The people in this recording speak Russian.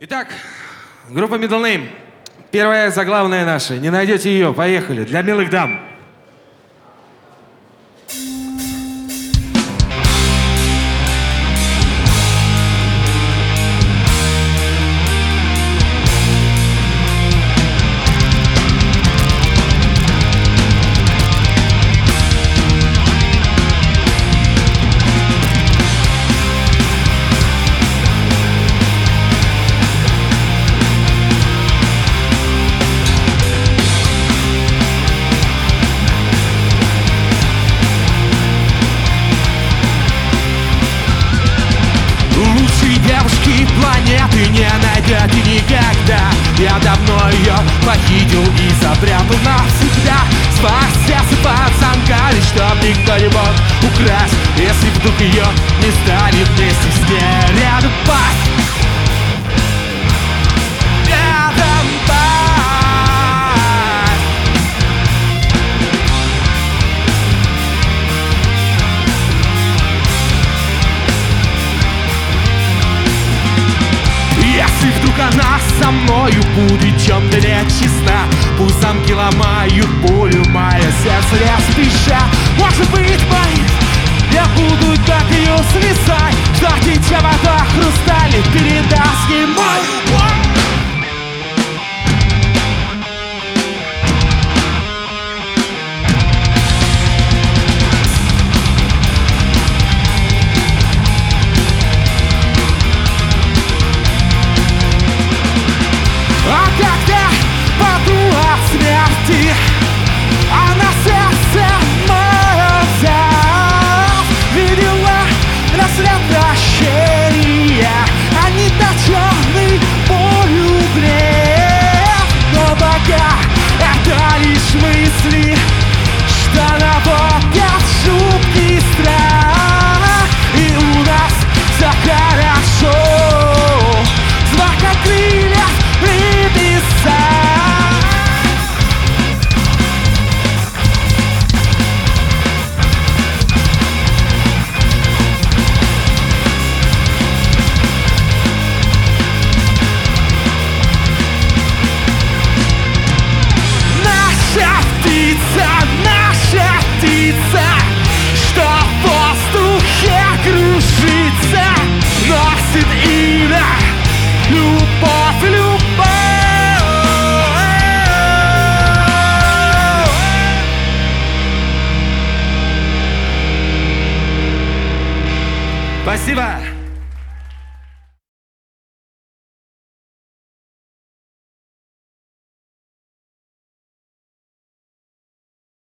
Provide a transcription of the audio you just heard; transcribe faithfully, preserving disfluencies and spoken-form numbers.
Итак, группа Middle Name. Первая заглавная наша. Не найдете ее. Поехали. Для милых дам. Девушки планеты не найдете никогда. Я давно ее похитил и запрятал навсегда. Спас сердце пацанка, лишь чтоб никто не мог украсть, если вдруг ее не станет вместе с ней рядом пасть. Рядом пасть. Если вдруг она со мною будет чем-то нечиста, пусть замки ломают пулю, мое сердце не спеша. Может быть, боюсь, я буду так ее свисать, что теча вода хрусталит передаст ей мою боль. А когда паду от смерти, а на сердце мое взяв, видела рассвет прощения, а не точенный болью гнев. Но пока это лишь мысли, что наводят жуткий страх, и у нас все хорошо. Звук от крыльев наша птица, что в воздухе кружится, носит имя любовь, любовь. Спасибо.